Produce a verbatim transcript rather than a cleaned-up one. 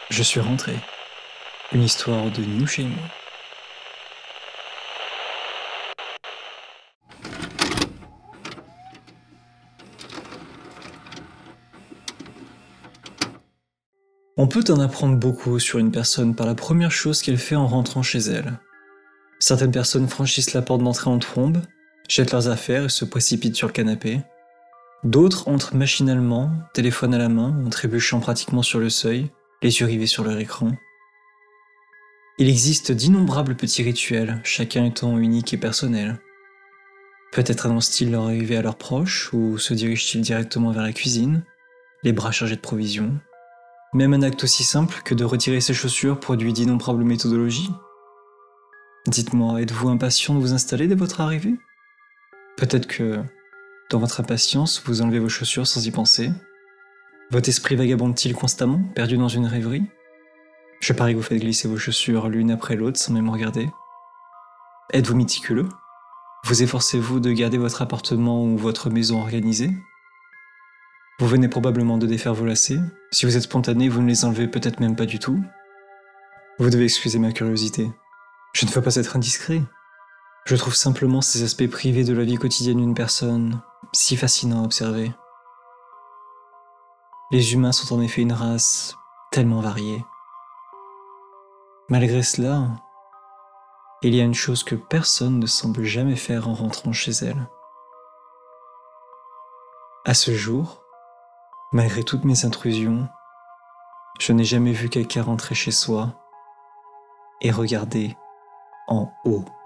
Je suis rentré. Une histoire de nous chez nous. On peut en apprendre beaucoup sur une personne par la première chose qu'elle fait en rentrant chez elle. Certaines personnes franchissent la porte d'entrée en trombe, jettent leurs affaires et se précipitent sur le canapé. D'autres entrent machinalement, téléphone à la main, en trébuchant pratiquement sur le seuil, les yeux rivés sur leur écran. Il existe d'innombrables petits rituels, chacun étant unique et personnel. Peut-être annoncent-ils leur arrivée à leurs proches, ou se dirigent-ils directement vers la cuisine, les bras chargés de provisions. Même un acte aussi simple que de retirer ses chaussures produit d'innombrables méthodologies. Dites-moi, êtes-vous impatient de vous installer dès votre arrivée ? Peut-être que, dans votre impatience, vous enlevez vos chaussures sans y penser. Votre esprit vagabonde-t-il constamment, perdu dans une rêverie ? Je parie que vous faites glisser vos chaussures l'une après l'autre sans même regarder. Êtes-vous méticuleux ? Vous efforcez-vous de garder votre appartement ou votre maison organisée ? Vous venez probablement de défaire vos lacets. Si vous êtes spontané, vous ne les enlevez peut-être même pas du tout. Vous devez excuser ma curiosité. Je ne veux pas être indiscret. Je trouve simplement ces aspects privés de la vie quotidienne d'une personne si fascinants à observer. Les humains sont en effet une race tellement variée. Malgré cela, il y a une chose que personne ne semble jamais faire en rentrant chez elle. À ce jour, malgré toutes mes intrusions, je n'ai jamais vu quelqu'un rentrer chez soi et regarder en haut.